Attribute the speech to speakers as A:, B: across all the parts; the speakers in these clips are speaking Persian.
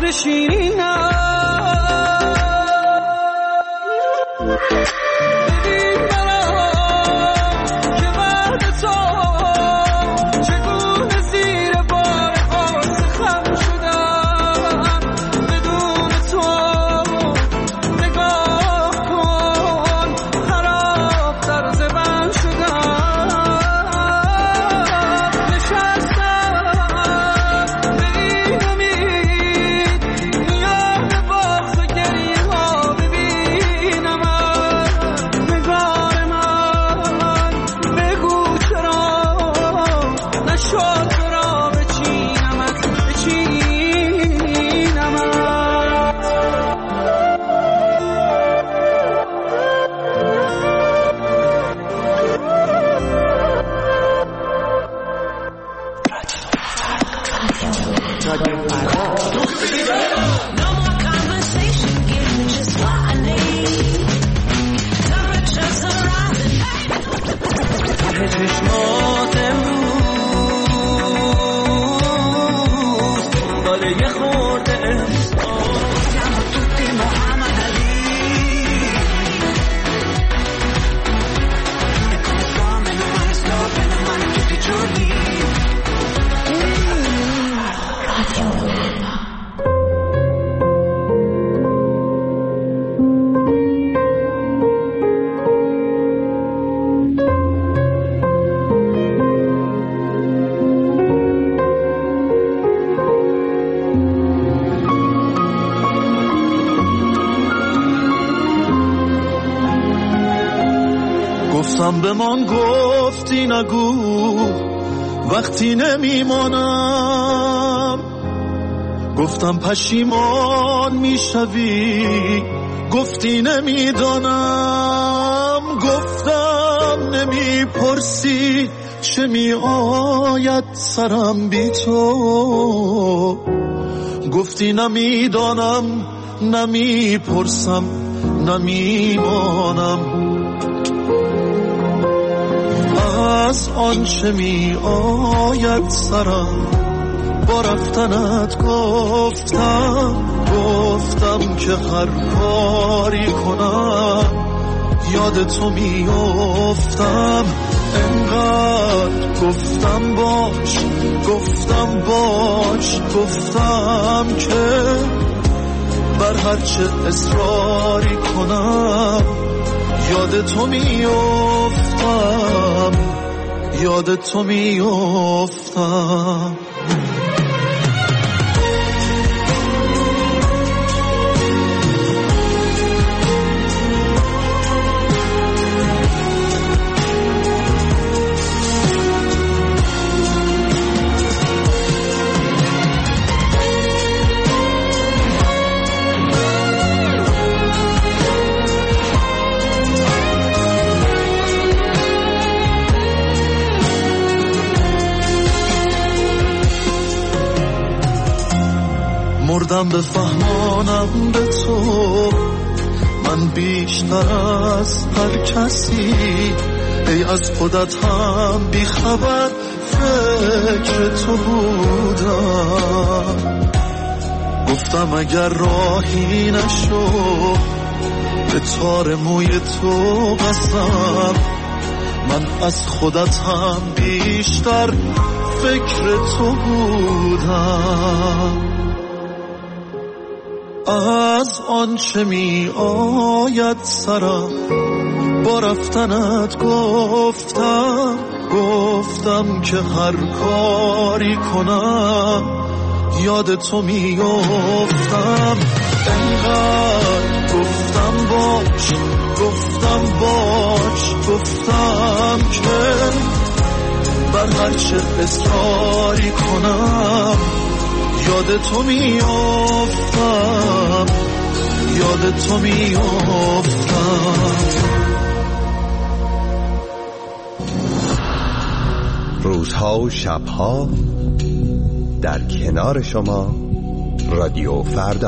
A: روز شیرینم
B: به من گفتی نگو وقتی نمیمانم، گفتم پشیمان میشوی گفتی نمیدانم، گفتم نمیپرسی چه میآید سرم بی تو، گفتی نمیدانم نمیپرسم نمیمانم. از آنچه می آید سرم با رفتنت گفتم که هر کاری کنم یاد تو می افتم. انقدر گفتم باش گفتم که بر هرچه اصراری کنم یاد تو می افتم، یاد تو می افتم. مردم بفهمانم به تو من بیشتر از هر کسی، ای از خودت هم بیخبر فکر تو بودم. گفتم اگر راهی نشو به تار موی تو قسم، من از خودت هم بیشتر فکر تو بودم. از آنچه می آید سرم با رفتنت گفتم که هر کاری کنم یاد تو می افتم. انقدر گفتم که بر هرچه اصراری کنم یاد تو می افتم، یاد تو می افتم.
C: روزها و شبها در کنار شما رادیو فردا.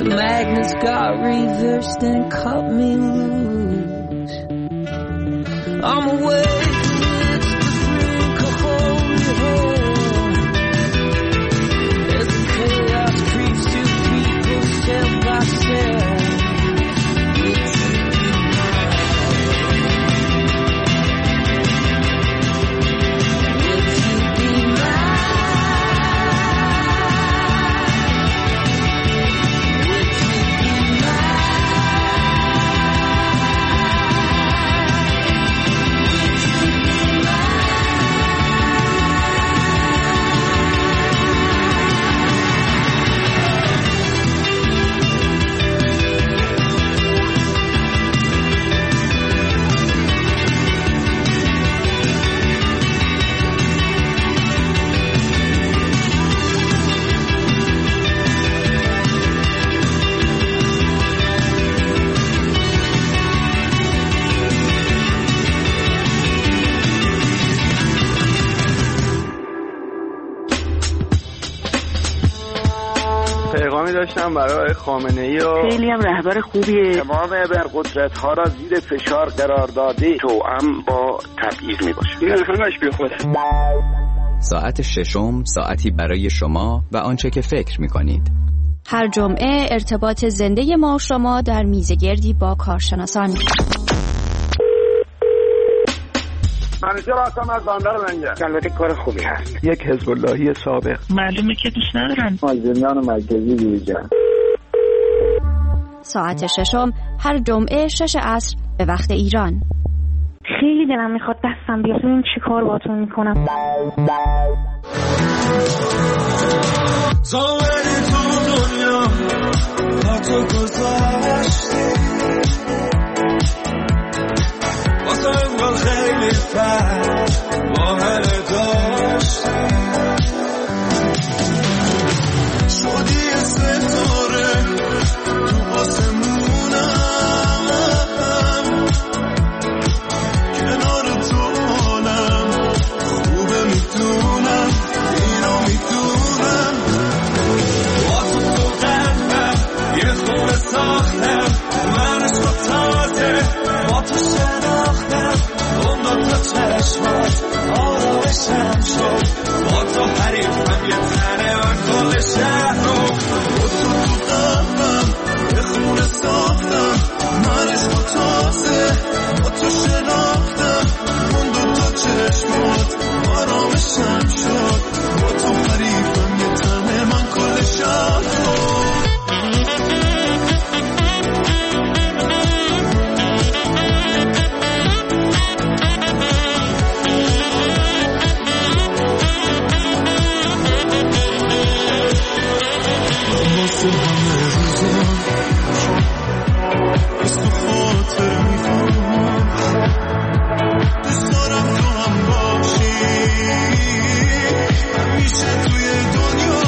A: Magnus got reversed and cut me loose. I'm away with the brink of holy hell. As the chaos creeps to people step by step.
D: داشتم برای خامنه‌ای و
E: خیلی هم رهبر خوبیه.
D: تمام ابرقدرت‌ها را زیر فشار قرار داده توأم با تبعیض میباشه. این همش بیخوده.
F: ساعت ششم ساعتی برای شما و آنچه که فکر می‌کنید.
G: هر جمعه ارتباط زنده ما و شما در میزگردی با کارشناسان.
D: منیژه راستم از بندر لنگر. البته کار خوبی هست. یک حزب اللهی سابق.
E: معلومه که دوست ندارن.
D: مازندران مرکزی بیرجان.
G: ساعت ششم هر جمعه 6 عصر به وقت ایران.
E: خیلی دلم میخواد دستم بیاد ببین چی کار باهاتون میکنم.
B: زامنی تو دنیا با تو گذاشتی واسه انگار خیلی فرد ماهر داشتی شدی ستاره تو آسمونم کنار تو حالم خوبه میدونم اینو میدونم با تو قلبم یه خونه ساختم منش با تازه با تو شناختم اون دو تا چشمات آرامشم شد با تو حریفم یه تنه من کل شهر رو با تو قلبم یه خونه ساختم منش با تازه با تو شناختم اون دو تا چشمات آرامشم شد با تو حریفم یه تنه من کل شهر رو واسه همه روزا از تو خاطر میکنم دوست دارم تو هم باشی همیشه توی دنیا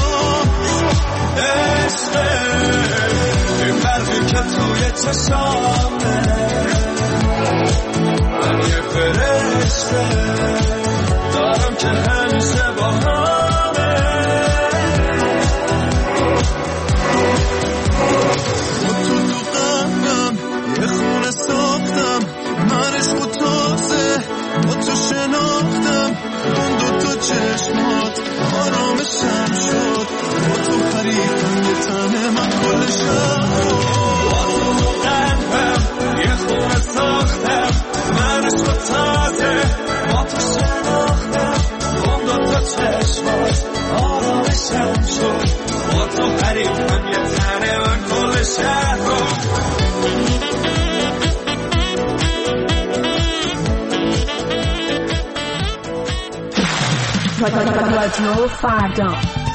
B: عشقه این فرقی که توی چشامه من یه فرشته دارم که همیشه با همه یه خونه ساختم منش با تازه با تو شناختم اون دو تا چشمات آرامشم شد با تو حریفم یه تنه من کل شهر با تو قلبم یه خونه ساختم منش با تازه با تو شناختم اون دو تا چشمات آرامشم شد با تو حریفم یه تنه من کل شهر
H: رادیو فردا.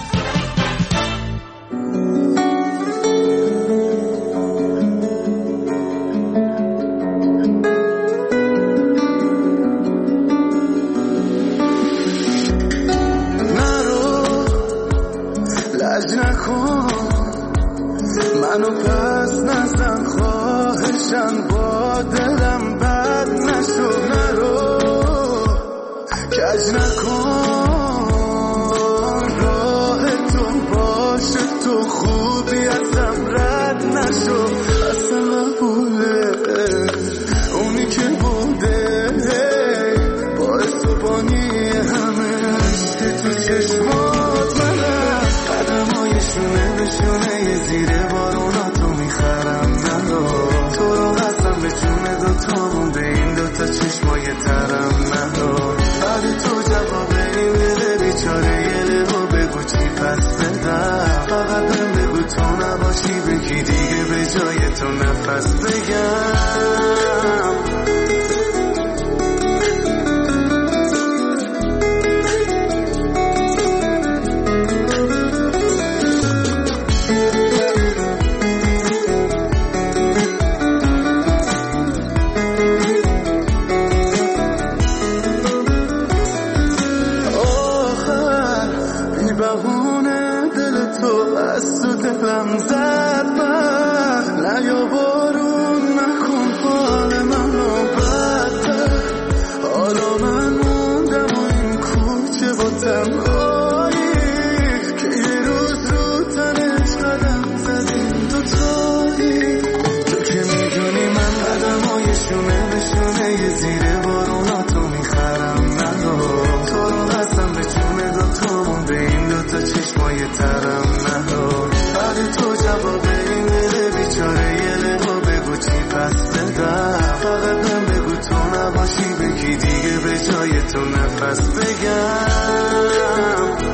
B: منو پس نزن خواهشم با دلم بد نشو نرو کج نکن راه تو باشه تو خوبی ازم رد نباشی بگی دیگه به جای تو نفس بگم. دلم زد من نیا بارون نکن حال من رو بدتر. حالا من موندم و این کوچه با تنهایی که یه روز رو تنش قدم زدیم دوتایی. تو که میدونی من قدمای شونه به شونه یه زیر بارونا تو میخرم نها. تو رو قسم به جون دوتامون به این دوتا چشمای ترم نها. تو جواب این دل بیچاره یه لقا بگو چی پس بدم. فقط من بگو تو نباشی بگی دیگه به جای تو نفس بگم.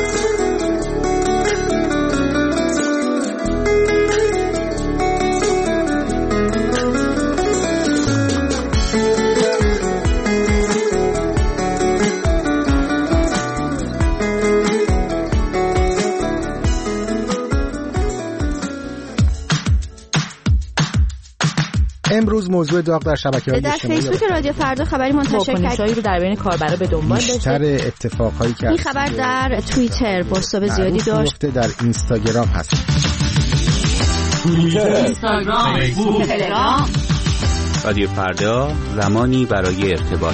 I: امروز موضوع داغ در شبکه‌های اجتماعی
G: در فیسبوک رادیو فردا خبری منتشر کرد
H: رو در بین کاربرا به دنبال داشته.
I: بیشتر اتفاقایی که
G: این خبر در توییتر بازتاب زیادی داشت.
I: در اینستاگرام هست.
H: اینستاگرام، فیسبوک، تلگرام.
J: رادیو فردا، زمانی برای ارتباط.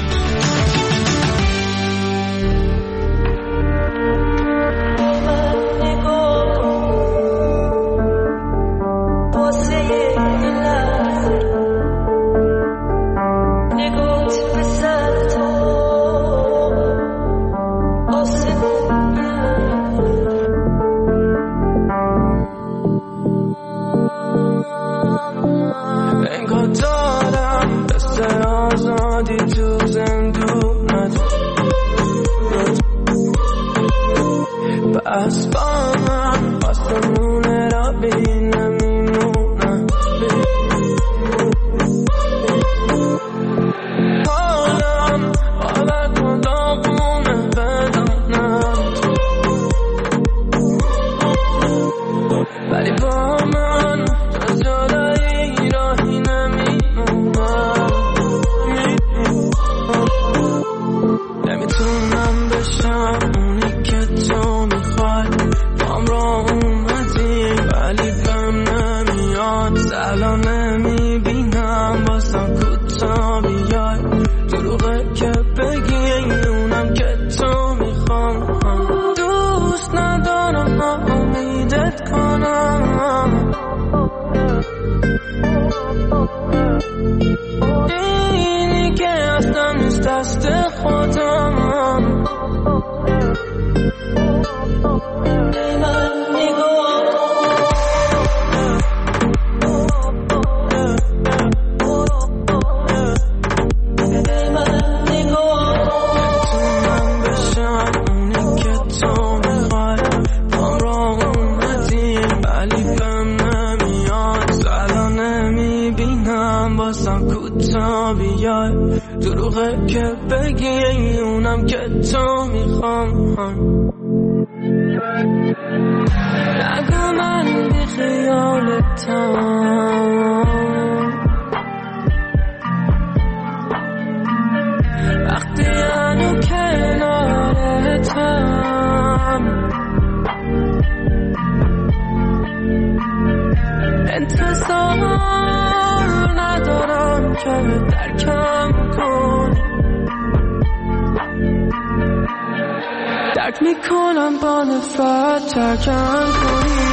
A: درک میکنم با نفرت ترکم کنی.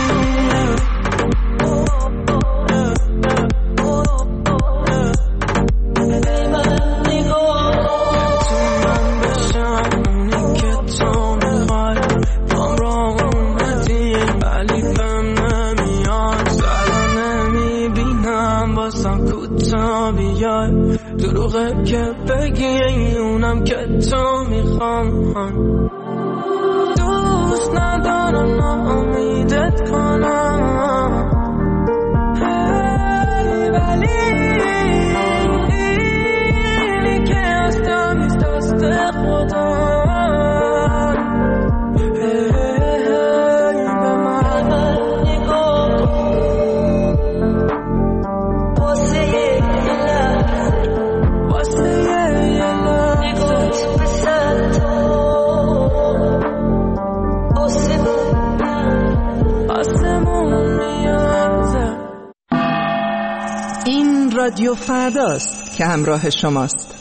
A: دروغه که بگی اونم که تو میخوام. دوست ندارم ناامیدت کنم.
K: این رادیو فرداست که همراه شماست.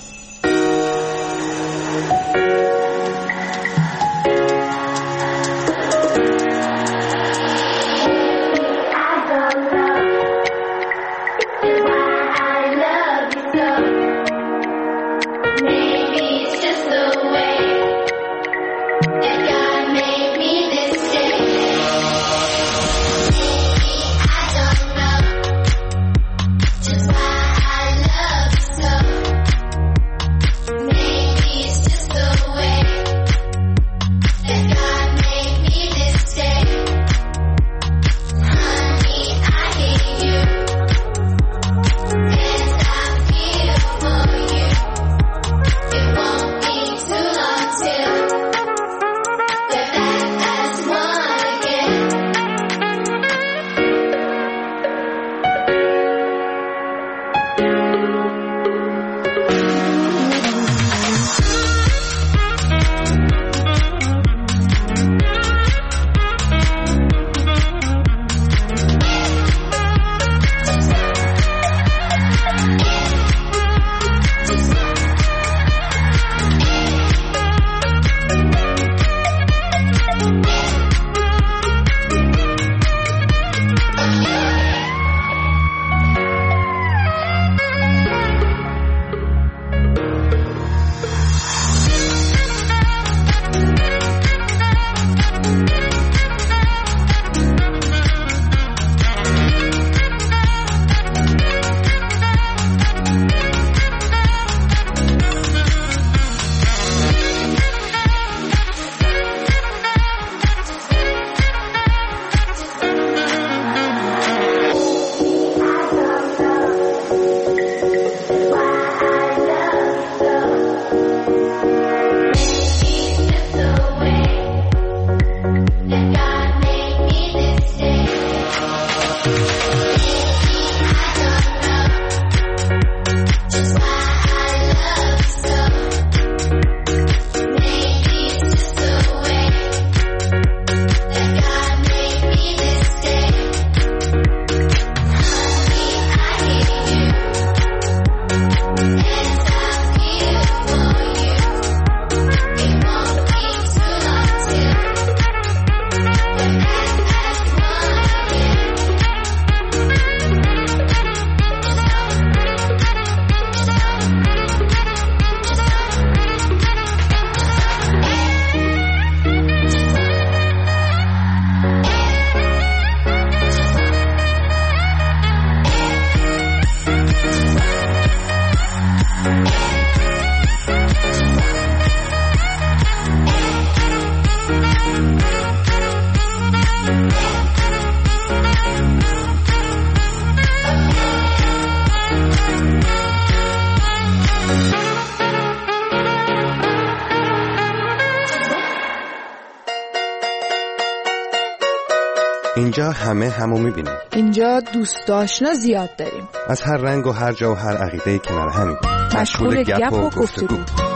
C: اینجا همه همو میبینیم.
L: اینجا دوست آشنا زیاد داریم.
C: از هر رنگ و هر جا و هر عقیده‌ای کنار همیم.
L: مشغول گپ و گفتگو.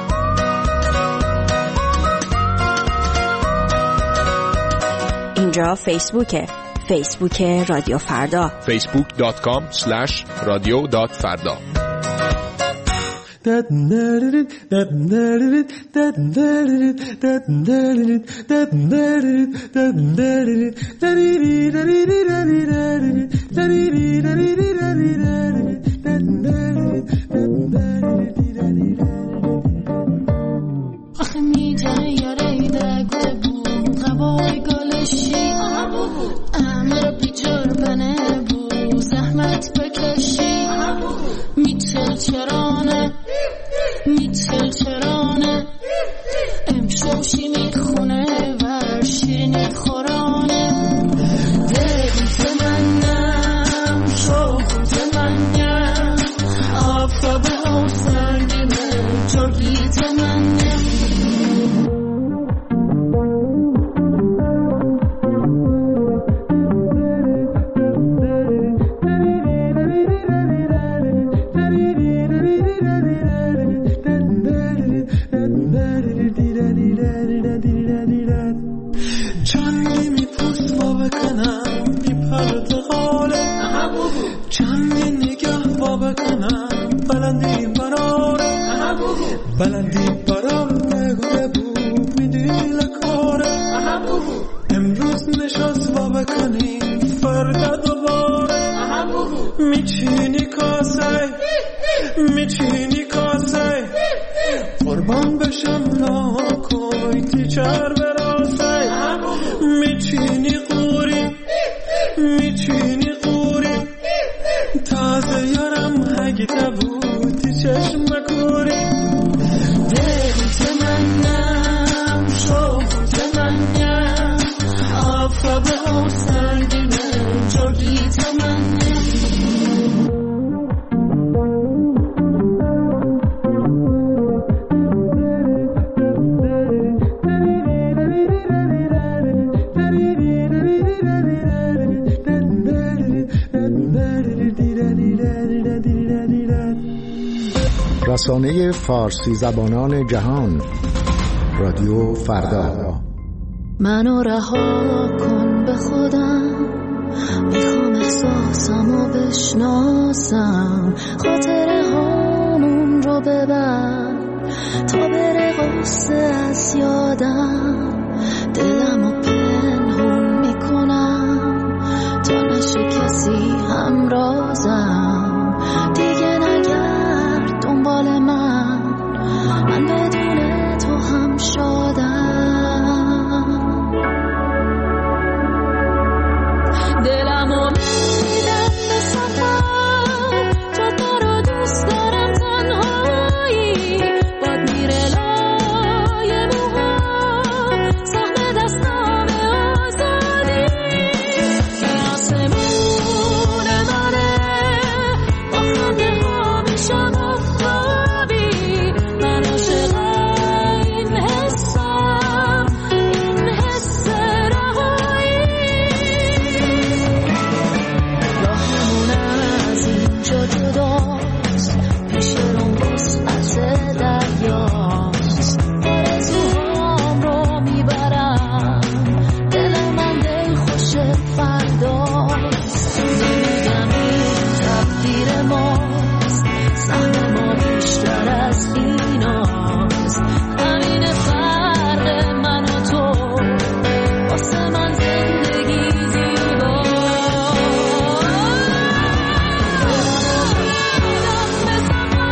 G: اینجا فیسبوکه. فیسبوک رادیو فردا.
M: facebook.com/radio.farda.
N: آخه میتونه یاره دگه بود قبای گالشی امر بیجار بنه بود زحمت بکشی میتل چرانه امشوشی میخونه ور شیرینی خورانه دیت منم شوخت منم آفتاب ها سنگیمه جرگیت منم چندی نگاه با بکنم
B: میچینی کاسه قربان بشم لاکوی تیچر براسه میچینی قوری تازه یارم هگی تبوتی چشم کوری دلی تمنم شوق تمنم آفتاب و سنگینه جوری تمنم
I: رسانه فارسی زبانان جهان رادیو فردا.
N: منو رها کن به خودم، میخوام احساسمو بشناسم، خاطره هامون رو ببر تا بره غصه از یادم، دلمو پنهون میکنم تا نشه کسی همرازم، دیگه نگرد دنبال من بدون تو هم شادم، دلمو میدم به سفر، جاده رو دوست دارم تنهایی، باد میره لای موها، سهم دستام آزادی، آسمون منه با خنده ها میشم آفتابی، من عاشق این حسم، این حس رهایی، راهمون از اینجا جداست، پیش رو وسعت دریاست، آرزوهام رو میبرم، دل من دل خوش فرداست، نمیگم این تقدیر ماست، سهم ما بیشتر از ایناست، همین فرق من و تو واسه من زندگی زیباست،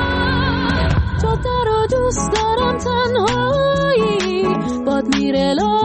N: جاده رو دوست دارم تنهایی، باد میره